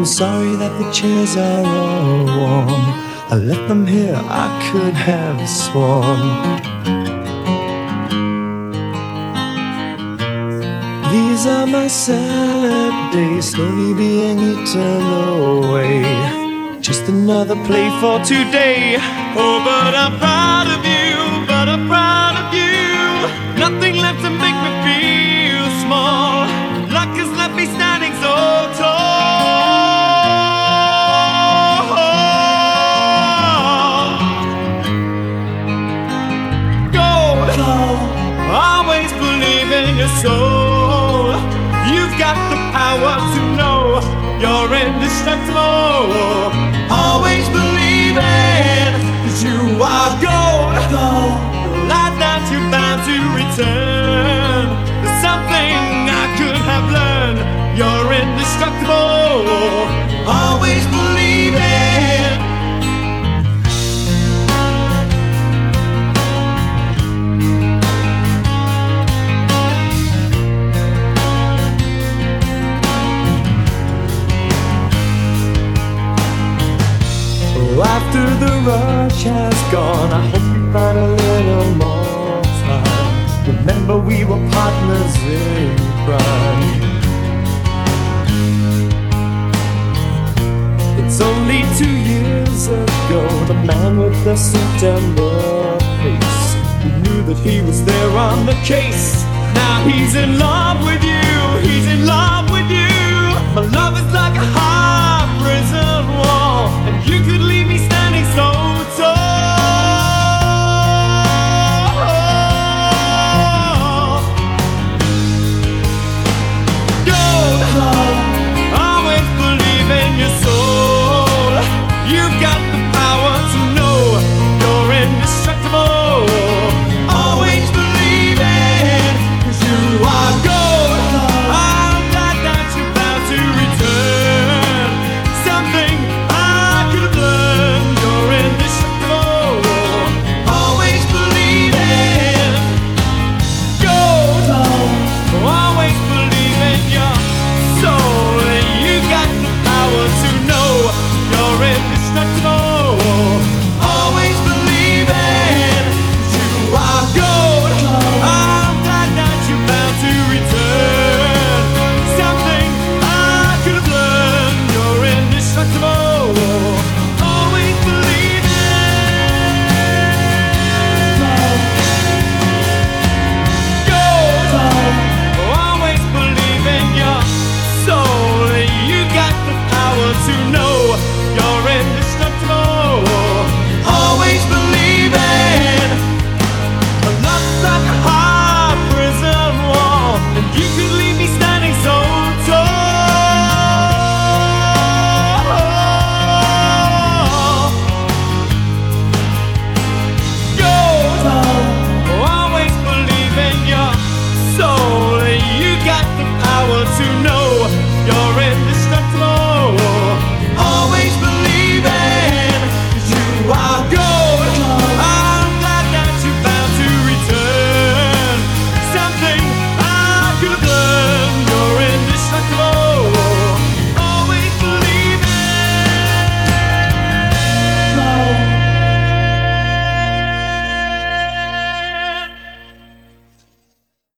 I'm sorry that the chairs are all warm. I left them here, I could have sworn. These are my sad days, slowly being eaten away. Just another play for today. Oh, but I'm proud of you, but I'm proud of you. Nothing left to make me feel small. Luck has left me standing so tall. Gold, always believe in your soul. You've got the power to know you're indestructible. Always believe it, 'cause you are gold. The light that you're bound to return. There's something I could have learned. You're indestructible. Always believe it. After the rush has gone, I hope you find a little more time. Remember we were partners in crime. It's only 2 years ago, the man with the September face, who knew that he was there on the case. Now he's in love with you, he's in love